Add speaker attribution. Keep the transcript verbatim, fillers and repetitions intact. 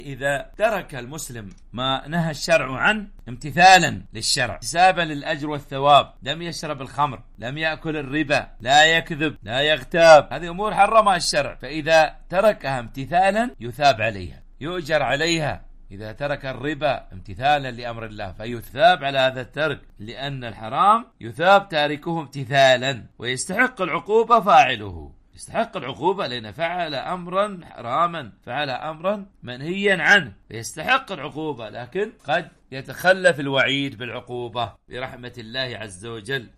Speaker 1: إذا ترك المسلم ما نهى الشرع عنه امتثالا للشرع احتسابا للأجر والثواب، لم يشرب الخمر، لم يأكل الربا، لا يكذب، لا يغتاب، هذه أمور حرمها الشرع، فإذا تركها امتثالا يثاب عليها، يؤجر عليها. إذا ترك الربا امتثالا لأمر الله فيثاب على هذا الترك، لأن الحرام يثاب تاركه امتثالا، ويستحق العقوبة فاعله، يستحق العقوبة لأن فعل أمرا حراما، فعل أمرا منهيا عنه، فيستحق العقوبة، لكن قد يتخلف الوعيد بالعقوبة برحمة الله عز وجل.